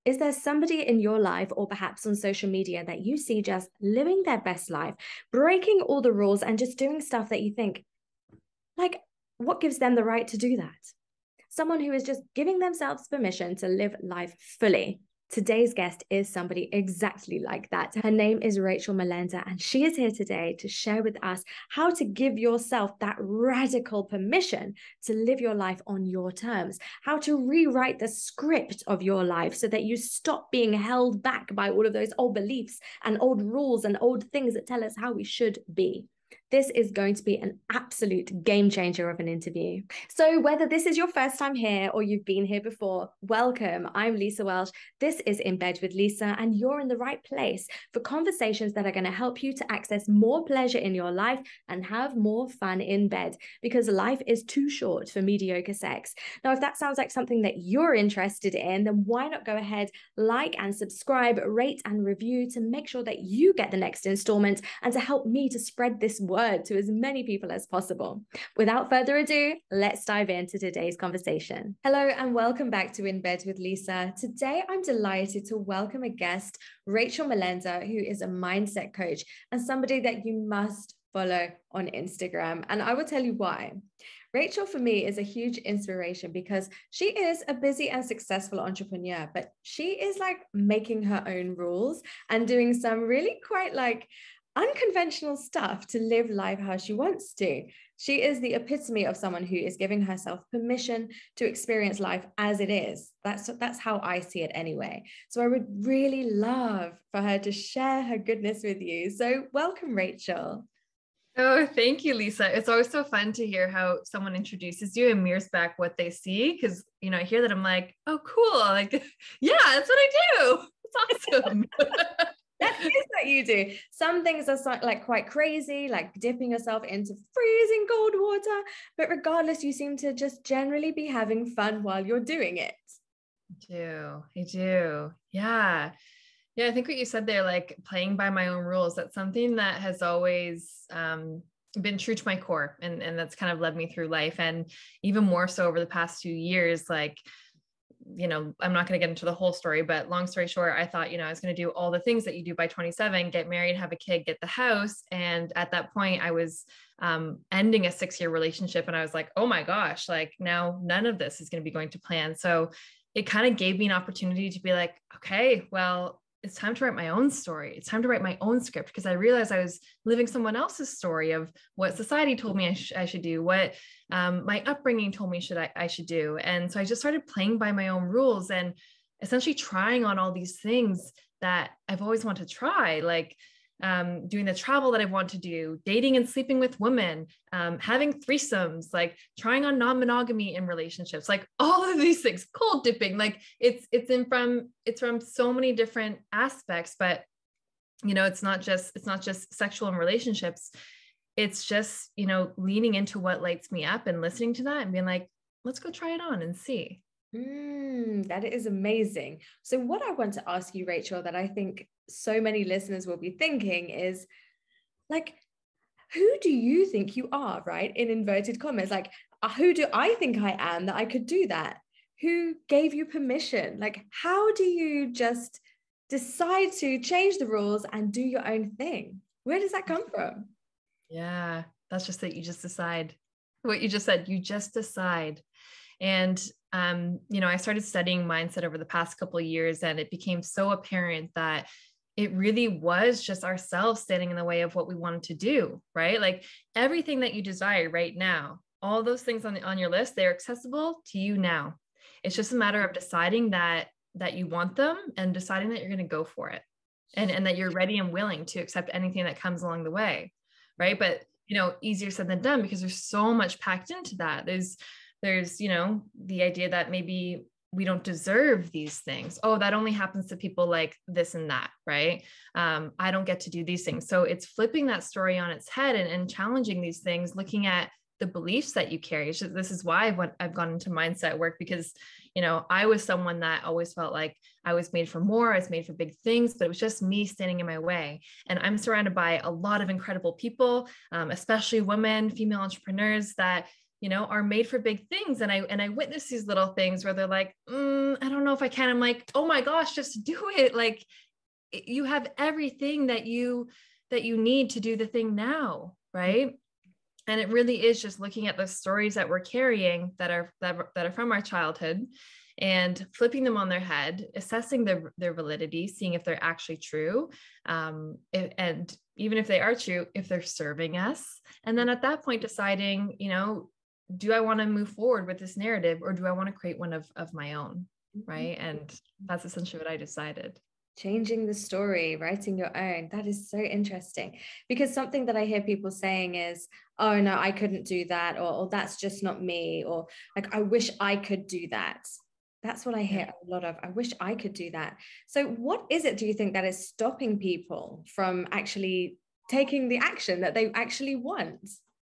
Is there somebody in your life or perhaps on social media that you see just living their best life, breaking all the rules and just doing stuff that you think, like, what gives them the right to do that? Someone who is just giving themselves permission to live life fully. Today's guest is somebody exactly like that. Her name is Rachel Melenda, and she is here today to share with us how to give yourself that radical permission to live your life on your terms, how to rewrite the script of your life so that you stop being held back by all of those old beliefs and old rules and old things that tell us how we should be. This is going to be an absolute game changer of an interview. So, whether this is your first time here or you've been here before, welcome. I'm Lisa Welsh. This is In Bed with Lisa, and you're in the right place for conversations that are going to help you to access more pleasure in your life and have more fun in bed, because life is too short for mediocre sex. Now, if that sounds like something that you're interested in, then why not go ahead, like and subscribe, rate and review to make sure that you get the next installment and to help me to spread this word to as many people as possible. Without further ado, let's dive into today's conversation. Hello and welcome back to In Bed with Lisa. Today, I'm delighted to welcome a guest, Rachel Melenda, who is a mindset coach and somebody that you must follow on Instagram. And I will tell you why. Rachel, for me, is a huge inspiration because she is a busy and successful entrepreneur, but she is like making her own rules and doing some really quite like unconventional stuff to live life how she wants to. She is the epitome of someone who is giving herself permission to experience life as it is. That's how I see it anyway. So I would really love for her to share her goodness with you. So welcome, Rachel. Oh, thank you, Lisa. It's always so fun to hear how someone introduces you and mirrors back what they see. Because, I hear that I'm like, oh, cool. Like, yeah, that's what I do. It's awesome. That is what you do. Some things are like quite crazy, like dipping yourself into freezing cold water. But regardless, you seem to just generally be having fun while you're doing it. I do. Yeah. Yeah, I think what you said there, like playing by my own rules, that's something that has always been true to my core. And that's kind of led me through life. And even more so over the past few years, like, I'm not going to get into the whole story, but long story short, I thought, I was going to do all the things that you do by 27, get married, have a kid, get the house. And at that point I was ending a 6-year relationship. And I was like, oh my gosh, like now none of this is going to be going to plan. So it kind of gave me an opportunity to be like, okay, well, it's time to write my own story. It's time to write my own script, because I realized I was living someone else's story of what society told me I should do, what my upbringing told me I should do. And so I just started playing by my own rules and essentially trying on all these things that I've always wanted to try, like doing the travel that I want to do, dating and sleeping with women, having threesomes, like trying on non-monogamy in relationships, like all of these things, cold dipping, like it's from so many different aspects. But it's not just sexual and relationships. It's just, leaning into what lights me up and listening to that and being like, let's go try it on and see. That is amazing. So what I want to ask you, Rachel, that I think so many listeners will be thinking is like, who do you think you are, right? In inverted commas, like, who do I think I am that I could do that? Who gave you permission? Like, how do you just decide to change the rules and do your own thing? Where does that come from? Yeah, that's just that you just decide. What you just said, you just decide. And, I started studying mindset over the past couple of years, and it became so apparent that it really was just ourselves standing in the way of what we wanted to do, right? Like everything that you desire right now, all those things on your list, they're accessible to you now. It's just a matter of deciding that you want them and deciding that you're going to go for it, and that you're ready and willing to accept anything that comes along the way, right? But, easier said than done, because there's so much packed into that. There's the idea that maybe we don't deserve these things. Oh, that only happens to people like this and that, right? I don't get to do these things. So it's flipping that story on its head and challenging these things, looking at the beliefs that you carry. So this is why I've gone into mindset work, because, I was someone that always felt like I was made for more, I was made for big things, but it was just me standing in my way. And I'm surrounded by a lot of incredible people, especially women, female entrepreneurs that are made for big things. And I witness these little things where they're like, I don't don't know if I can. I'm like, oh my gosh, just do it. Like you have everything that you need to do the thing now, right? And it really is just looking at the stories that we're carrying that are from our childhood and flipping them on their head, assessing their validity, seeing if they're actually true. And even if they are true, if they're serving us. And then at that point, deciding, do I want to move forward with this narrative, or do I want to create one of my own? Right. And that's essentially what I decided. Changing the story, writing your own. That is so interesting, because something that I hear people saying is, oh no, I couldn't do that, or that's just not me, or like, I wish I could do that. That's what I hear a lot of. I wish I could do that. So what is it, do you think, that is stopping people from actually taking the action that they actually want?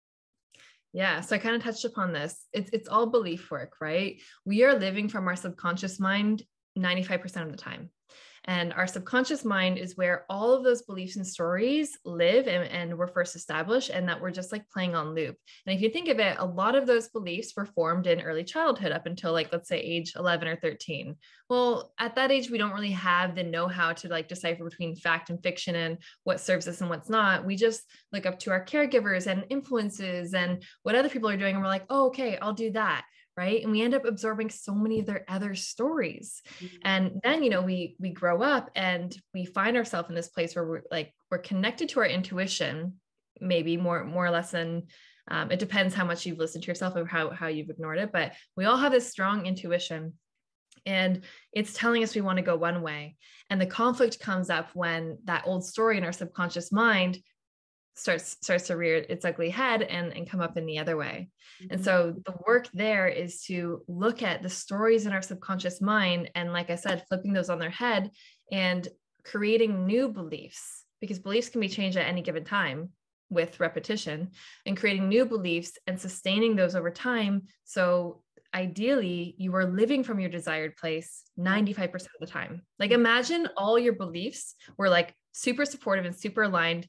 Yeah, so I kind of touched upon this. It's all belief work, right? We are living from our subconscious mind 95% of the time. And our subconscious mind is where all of those beliefs and stories live and were first established, and that we're just like playing on loop. And if you think of it, a lot of those beliefs were formed in early childhood up until like, let's say age 11 or 13. Well, at that age, we don't really have the know-how to like decipher between fact and fiction and what serves us and what's not. We just look up to our caregivers and influences and what other people are doing. And we're like, oh, okay, I'll do that. Right. And we end up absorbing so many of their other stories. And then, we grow up and we find ourselves in this place where we're connected to our intuition, maybe more or less than, it depends how much you've listened to yourself or how you've ignored it. But we all have this strong intuition, and it's telling us we want to go one way. And the conflict comes up when that old story in our subconscious mind starts to rear its ugly head and come up in the other way. And so the work there is to look at the stories in our subconscious mind, and like I said, flipping those on their head and creating new beliefs, because beliefs can be changed at any given time with repetition, and creating new beliefs and sustaining those over time. So ideally you are living from your desired place 95% of the time. Like imagine all your beliefs were like super supportive and super aligned,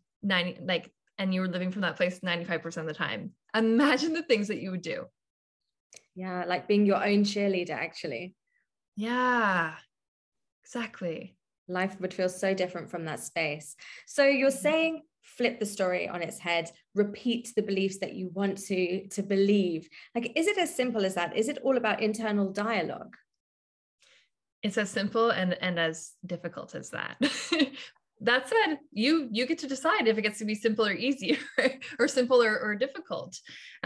and you were living from that place 95% of the time. Imagine the things that you would do. Yeah, like being your own cheerleader, actually. Yeah, exactly. Life would feel so different from that space. So you're saying flip the story on its head, repeat the beliefs that you want to believe. Like, is it as simple as that? Is it all about internal dialogue? It's as simple and as difficult as that. That said, you get to decide if it gets to be simple or easy, or simple or difficult.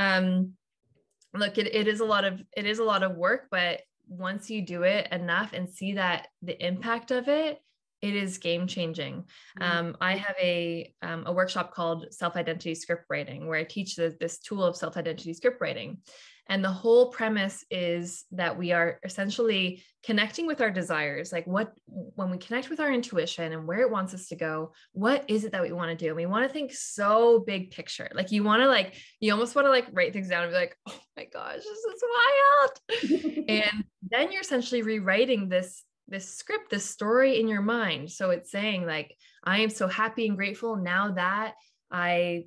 Look, it is a lot of work, but once you do it enough and see that the impact of it is game changing. I have a workshop called Self-Identity Script Writing, where I teach this tool of self-identity script writing. And the whole premise is that we are essentially connecting with our desires. Like when we connect with our intuition and where it wants us to go, what is it that we want to do? And we want to think so big picture. Like you almost want to write things down and be like, oh my gosh, this is wild. And then you're essentially rewriting this script, this story in your mind. So it's saying like, I am so happy and grateful now that I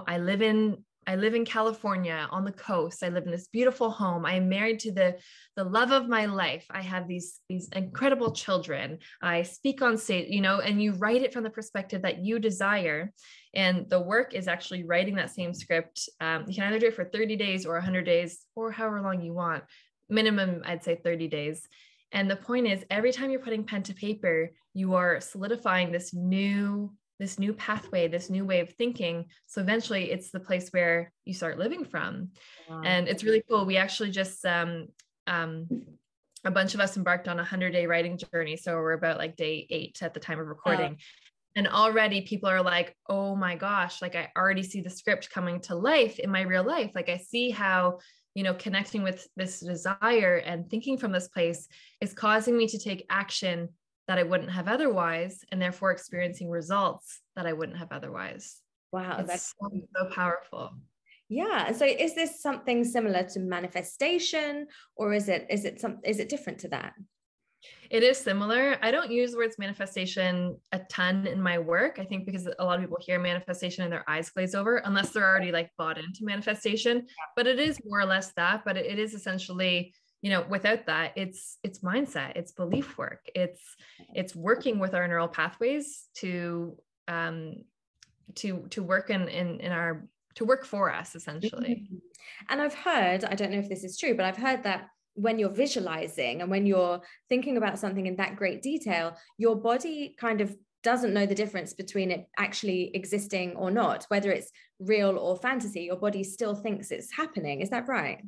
live in California on the coast. I live in this beautiful home. I am married to the love of my life. I have these incredible children. I speak on stage, and you write it from the perspective that you desire. And the work is actually writing that same script. You can either do it for 30 days or 100 days or however long you want. Minimum, I'd say 30 days. And the point is, every time you're putting pen to paper, you are solidifying this new pathway, this new way of thinking. So eventually it's the place where you start living from. Wow. And it's really cool. We actually just, a bunch of us embarked on a 100-day writing journey. So we're about like day 8 at the time of recording. And already people are like, oh my gosh, like I already see the script coming to life in my real life. Like I see how, connecting with this desire and thinking from this place is causing me to take action that I wouldn't have otherwise, and therefore experiencing results that I wouldn't have otherwise. Wow, that's so powerful. Yeah. And so is this something similar to manifestation, or is it different to that? It is similar. I don't use the words manifestation a ton in my work. I think because a lot of people hear manifestation and their eyes glaze over unless they're already bought into manifestation, but it is more or less that, but it is essentially without that, it's mindset, it's belief work, it's working with our neural pathways to work in our, to work for us, essentially. And I've heard, I don't know if this is true, but I've heard that when you're visualizing and when you're thinking about something in that great detail, your body kind of doesn't know the difference between it actually existing or not, whether it's real or fantasy. Your body still thinks it's happening. Is that right?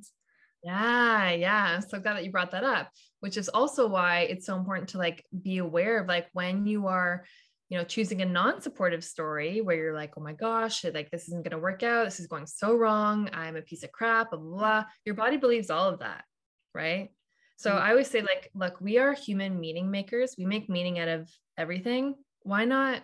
Yeah. I'm so glad that you brought that up, which is also why it's so important to like be aware of like when you are, choosing a non-supportive story where you're like, oh my gosh, like this isn't going to work out. This is going so wrong. I'm a piece of crap, blah, blah, blah. Your body believes all of that. Right. So I always say like, look, we are human meaning makers. We make meaning out of everything. Why not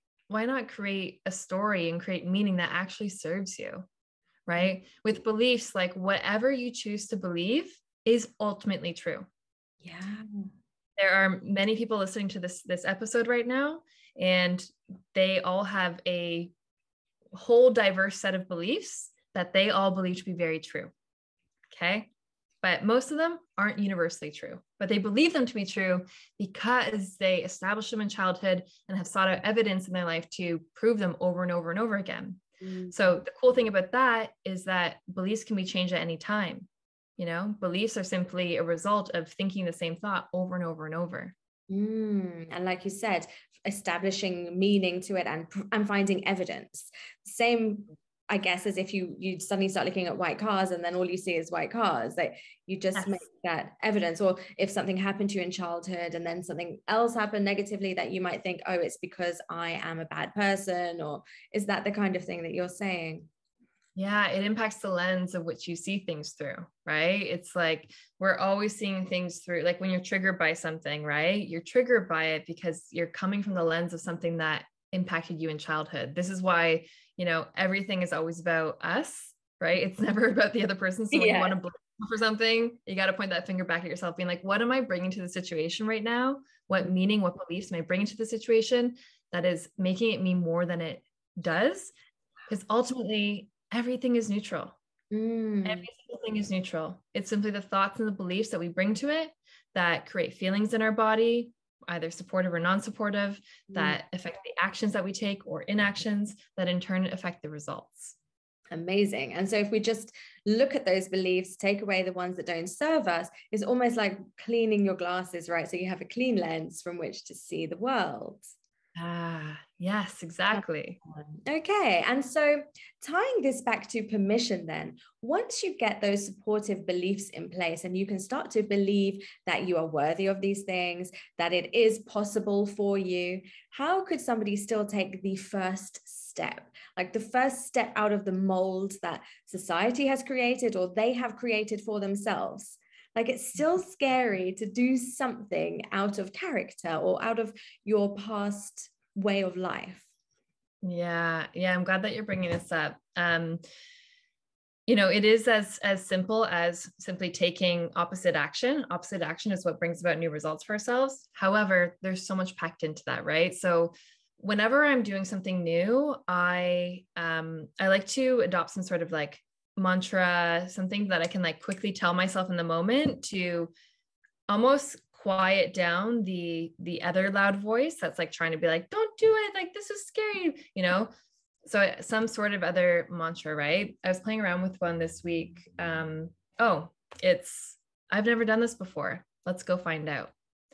create a story and create meaning that actually serves you? Right. With beliefs, like whatever you choose to believe is ultimately true. Yeah. There are many people listening to this episode right now, and they all have a whole diverse set of beliefs that they all believe to be very true. Okay. But most of them aren't universally true, but they believe them to be true because they established them in childhood and have sought out evidence in their life to prove them over and over and over again. So the cool thing about that is that beliefs can be changed at any time. Beliefs are simply a result of thinking the same thought over and over and over. And like you said, establishing meaning to it and finding evidence. Same, I guess, as if you suddenly start looking at white cars and then all you see is white cars. Like you just make that evidence. Or if something happened to you in childhood and then something else happened negatively, that you might think, oh, it's because I am a bad person. Or is that the kind of thing that you're saying? Yeah, it impacts the lens of which you see things through, right? It's like we're always seeing things through, like when you're triggered by something, right? You're triggered by it because you're coming from the lens of something that impacted you in childhood. This is why, everything is always about us, right? It's never about the other person. So when you want to blame for something, you got to point that finger back at yourself, being like, what am I bringing to the situation right now? What meaning, what beliefs am I bringing to the situation that is making it mean more than it does? Because ultimately, everything is neutral. Every single thing is neutral. It's simply the thoughts and the beliefs that we bring to it that create feelings in our body, either supportive or non-supportive, that affect the actions that we take or inactions that in turn affect the results. Amazing. And so if we just look at those beliefs, take away the ones that don't serve us, it's almost like cleaning your glasses, right? So you have a clean lens from which to see the world. Yes, exactly. Okay. And so tying this back to permission, then, once you get those supportive beliefs in place and you can start to believe that you are worthy of these things, that it is possible for you, how could somebody still take the first step, like the first step out of the mold that society has created or they have created for themselves? Like it's still scary to do something out of character or out of your past way of life. Yeah. I'm glad that you're bringing this up. It is as simple as simply taking opposite action. Opposite action is what brings about new results for ourselves. However, there's so much packed into that, right? So whenever I'm doing something new, I like to adopt some sort of like mantra, something that I can like quickly tell myself in the moment to almost quiet down the other loud voice that's like trying to be like, don't do it, like this is scary, so some sort of other mantra, right? I was playing around with one this week. It's I've never done this before, let's go find out.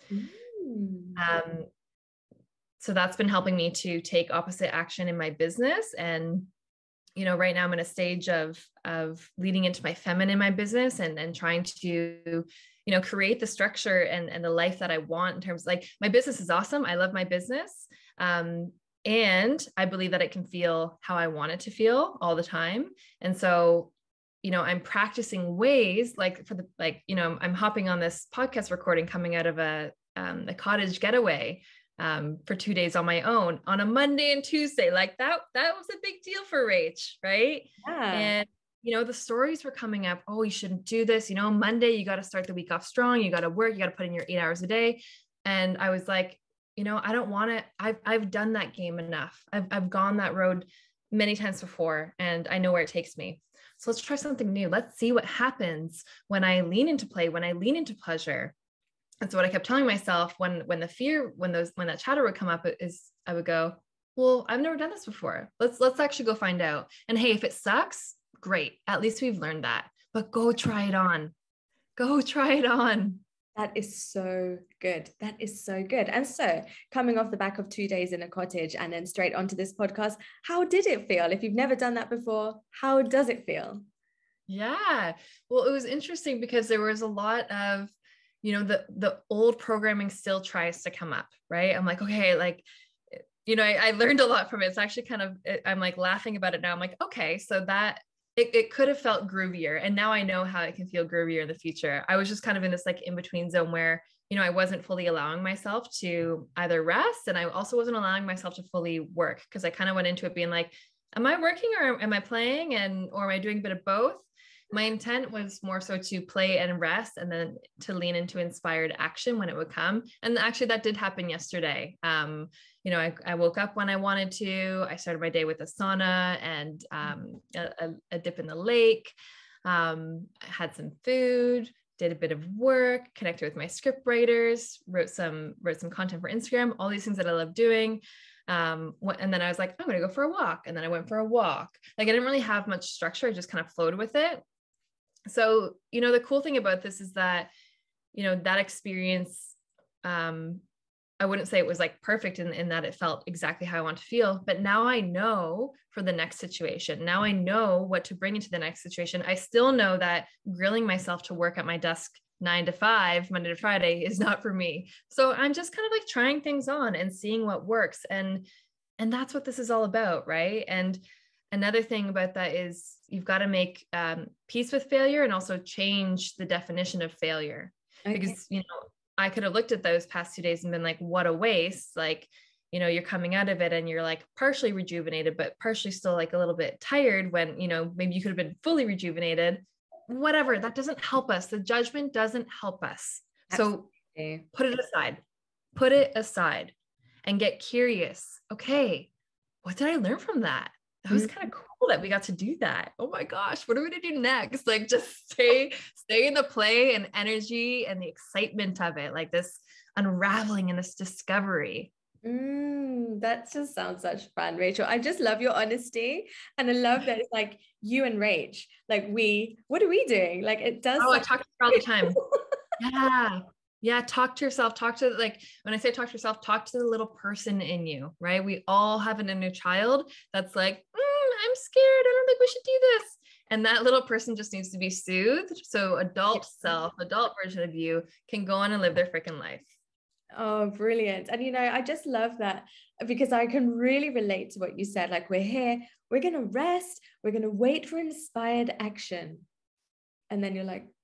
So that's been helping me to take opposite action in my business. And right now I'm in a stage of leading into my feminine in my business and trying to create the structure and the life that I want in terms, like, my business is awesome. I love my business. And I believe that it can feel how I want it to feel all the time. And so, I'm practicing ways like I'm hopping on this podcast recording coming out of a cottage getaway for 2 days on my own on a Monday and Tuesday. Like that was a big deal for Rach. Right. Yeah. And the stories were coming up. Oh, you shouldn't do this. Monday, you got to start the week off strong. You got to work, you got to put in your 8 hours a day. And I was like, I don't want to, I've done that game enough. I've gone that road many times before and I know where it takes me. So let's try something new. Let's see what happens when I lean into play, when I lean into pleasure. And so what I kept telling myself when that chatter would come up is I would go, well, I've never done this before. Let's actually go find out. And hey, if it sucks, great. At least we've learned that. But go try it on. Go try it on. That is so good. That is so good. And so, coming off the back of 2 days in a cottage and then straight onto this podcast, how did it feel? If you've never done that before, how does it feel? Yeah. Well, it was interesting because there was a lot of, the old programming still tries to come up, right? I'm like, okay, like, I learned a lot from it. It's actually I'm like laughing about it now. I'm like, okay, so that it could have felt groovier. And now I know how it can feel groovier in the future. I was just kind of in this like in-between zone where, I wasn't fully allowing myself to either rest. And I also wasn't allowing myself to fully work because I kind of went into it being like, am I working or am I playing? Or am I doing a bit of both? My intent was more so to play and rest and then to lean into inspired action when it would come. And actually that did happen yesterday. I woke up when I wanted to. I started my day with a sauna and a dip in the lake. I had some food, did a bit of work, connected with my script writers, wrote some content for Instagram, all these things that I love doing. And then I was like, I'm going to go for a walk. And then I went for a walk. Like I didn't really have much structure. I just kind of flowed with it. So, the cool thing about this is that, that experience, I wouldn't say it was like perfect in that it felt exactly how I want to feel, but now I know for the next situation. Now I know what to bring into the next situation. I still know that grilling myself to work at my desk 9 to 5, Monday to Friday is not for me. So I'm just kind of like trying things on and seeing what works. And that's what this is all about. Right. And another thing about that is you've got to make peace with failure and also change the definition of failure. Okay. Because, I could have looked at those past 2 days and been like, what a waste. Like, you're coming out of it and you're like partially rejuvenated, but partially still like a little bit tired when, maybe you could have been fully rejuvenated, whatever. That doesn't help us. The judgment doesn't help us. Absolutely. So put it aside and get curious. Okay. What did I learn from that? That was kind of cool that we got to do that. Oh my gosh, what are we going to do next? Like just stay in the play and energy and the excitement of it, like this unraveling and this discovery. That just sounds such fun, Rachel. I just love your honesty. And I love that it's like you and Rach, like what are we doing? Like it does. Oh, I talk to her all the time. Yeah. Yeah. Talk to yourself. When I say talk to yourself, talk to the little person in you, right? We all have an inner child that's like, I'm scared. I don't think we should do this. And that little person just needs to be soothed. So adult version of you can go on and live their freaking life. Oh, brilliant. And, I just love that because I can really relate to what you said. Like we're here, we're going to rest. We're going to wait for inspired action. And then you're like,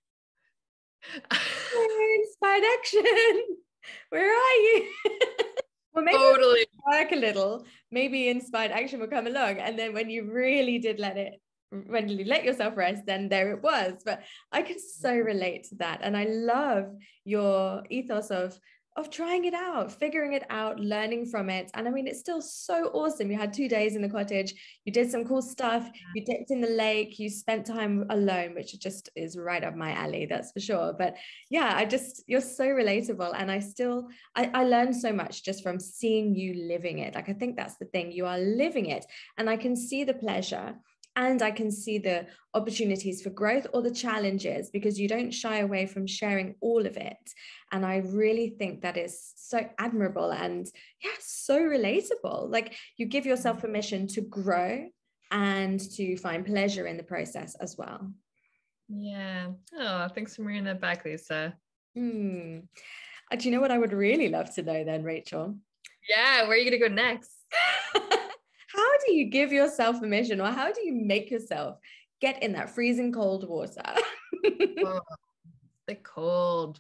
inspired action. Where are you? Well, maybe totally work a little, maybe inspired action will come along. And then when you really did when you let yourself rest, then there it was. But I can so relate to that. And I love your ethos of trying it out, figuring it out, learning from it. And I mean, it's still so awesome. You had 2 days in the cottage, you did some cool stuff, you dipped in the lake, you spent time alone, which just is right up my alley, that's for sure. But yeah, you're so relatable. And I learned so much just from seeing you living it. Like, I think that's the thing, you are living it. And I can see the pleasure. And I can see the opportunities for growth or the challenges because you don't shy away from sharing all of it. And I really think that is so admirable and so relatable. Like you give yourself permission to grow and to find pleasure in the process as well. Yeah. Oh, thanks for bringing that back, Lisa. Do you know what I would really love to know then, Rachel? Yeah. Where are you going to go next? How do you give yourself permission, or how do you make yourself get in that freezing cold water? The cold.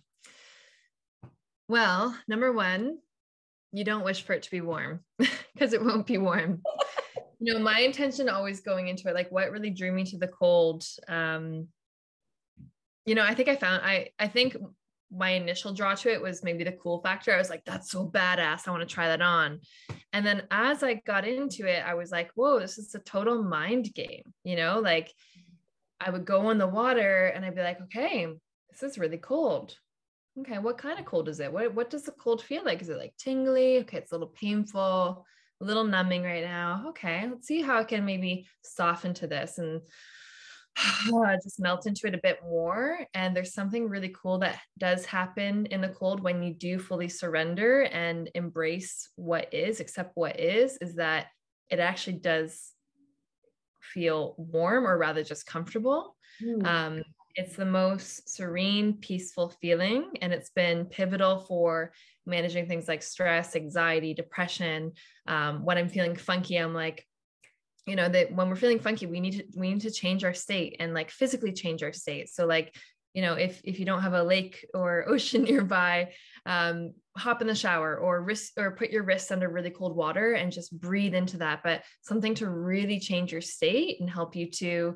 Well, number one, you don't wish for it to be warm because it won't be warm. My intention always going into it, like what really drew me to the cold. I think I think my initial draw to it was maybe the cool factor. I was like, that's so badass. I want to try that on. And then as I got into it, I was like, whoa, this is a total mind game, like I would go in the water and I'd be like, okay, this is really cold. Okay, what kind of cold is it? What does the cold feel like? Is it like tingly? Okay, it's a little painful, a little numbing right now. Okay, let's see how I can maybe soften to this and just melt into it a bit more. And there's something really cool that does happen in the cold when you do fully surrender and embrace what is, accept what is that it actually does feel warm, or rather just comfortable. It's the most serene, peaceful feeling. And it's been pivotal for managing things like stress, anxiety, depression. When I'm feeling funky, I'm like, that when we're feeling funky, we need to change our state and like physically change our state. So like, if you don't have a lake or ocean nearby, hop in the shower or put your wrists under really cold water and just breathe into that. But something to really change your state and help you to,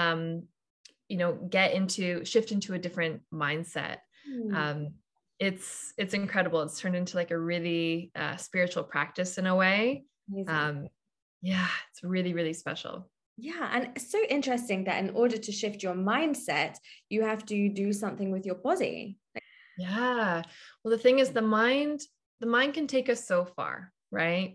shift into a different mindset. It's incredible. It's turned into like a really spiritual practice in a way. Yeah, it's really, really special. Yeah. And it's so interesting that in order to shift your mindset, you have to do something with your body. Yeah. Well, the thing is, the mind can take us so far, right?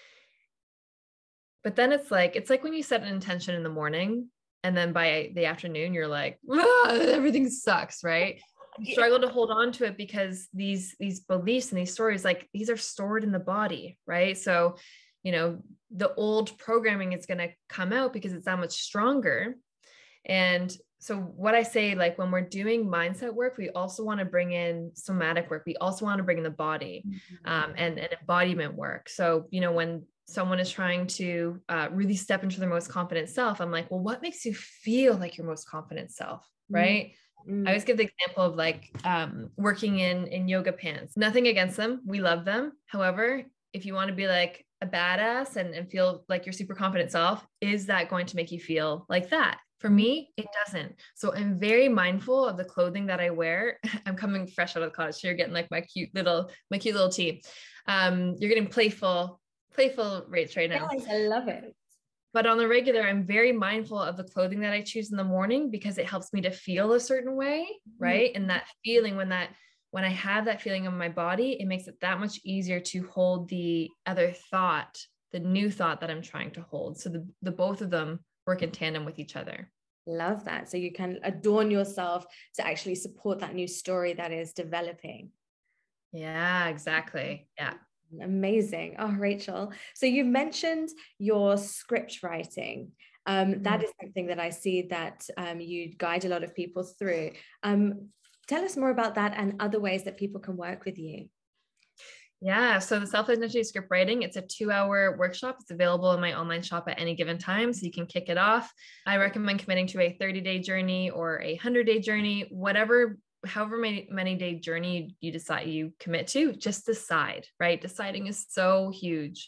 But then it's like when you set an intention in the morning and then by the afternoon, you're like, everything sucks, right? You struggle to hold on to it because these beliefs and these stories, like these are stored in the body, right? So, the old programming is going to come out because it's that much stronger. And so what I say, like when we're doing mindset work, we also want to bring in somatic work. We also want to bring in the body and embodiment work. So, when someone is trying to really step into their most confident self, I'm like, well, what makes you feel like your most confident self? Right. I always give the example of like working in yoga pants. Nothing against them. We love them. However, if you want to be like a badass and feel like your super confident self, is that going to make you feel like that? For me, it doesn't. So I'm very mindful of the clothing that I wear. I'm coming fresh out of the cottage. So you're getting like my cute little tea. You're getting playful rates right now. Yes, I love it. But on the regular, I'm very mindful of the clothing that I choose in the morning because it helps me to feel a certain way, right? And that feeling, when I have that feeling in my body, it makes it that much easier to hold the other thought, the new thought that I'm trying to hold. So the both of them work in tandem with each other. Love that. So you can adorn yourself to actually support that new story that is developing. Yeah, exactly. Yeah. Amazing. Oh, Rachel. So you mentioned your script writing. That is something that I see that you guide a lot of people through. Tell us more about that and other ways that people can work with you. Yeah, so the self-identity script writing, it's a 2-hour workshop. It's available in my online shop at any given time, so you can kick it off. I recommend committing to a 30-day journey or a 100-day journey, however many day journey you decide you commit to, just decide, right? Deciding is so huge.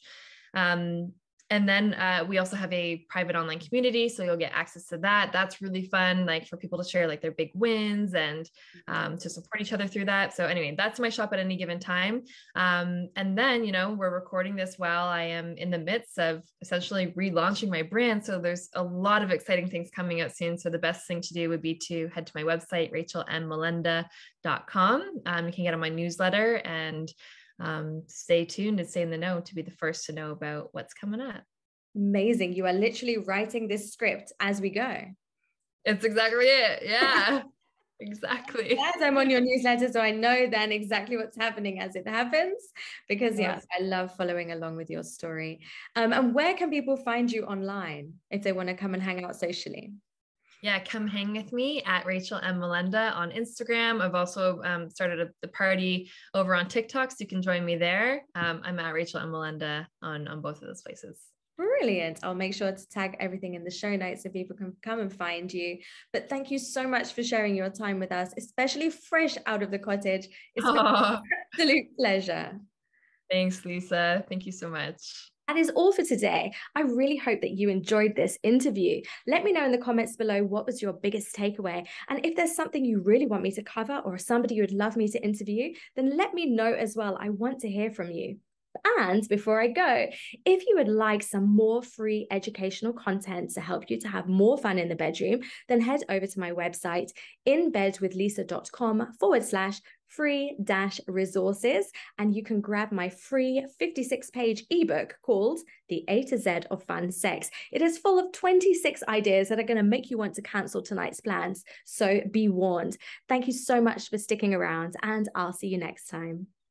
And then we also have a private online community, so you'll get access to that. That's really fun, like for people to share like their big wins and to support each other through that. So anyway, that's my shop at any given time. And then, we're recording this while I am in the midst of essentially relaunching my brand. So there's a lot of exciting things coming out soon. So the best thing to do would be to head to my website, rachelmmolenda.com. You can get on my newsletter and stay tuned and stay in the know to be the first to know about what's coming up. Amazing. You are literally writing this script as we go. It's exactly it. Yeah, exactly. As I'm on your newsletter, so I know then exactly what's happening as it happens, because yes, I love following along with your story. And where can people find you online if they want to come and hang out socially? Yeah, come hang with me at Rachel M. Molenda on Instagram. I've also started the party over on TikTok, so you can join me there. I'm at Rachel M. Molenda on both of those places. Brilliant. I'll make sure to tag everything in the show notes so people can come and find you. But thank you so much for sharing your time with us, especially fresh out of the cottage. It's been an absolute pleasure. Thanks, Lisa. Thank you so much. That is all for today. I really hope that you enjoyed this interview. Let me know in the comments below what was your biggest takeaway. And if there's something you really want me to cover or somebody you would love me to interview, then let me know as well. I want to hear from you. And before I go, if you would like some more free educational content to help you to have more fun in the bedroom, then head over to my website, inbedwithlisa.com/free-resources, and you can grab my free 56-page ebook called The A to Z of Fun Sex. It is full of 26 ideas that are going to make you want to cancel tonight's plans. So be warned. Thank you so much for sticking around, and I'll see you next time.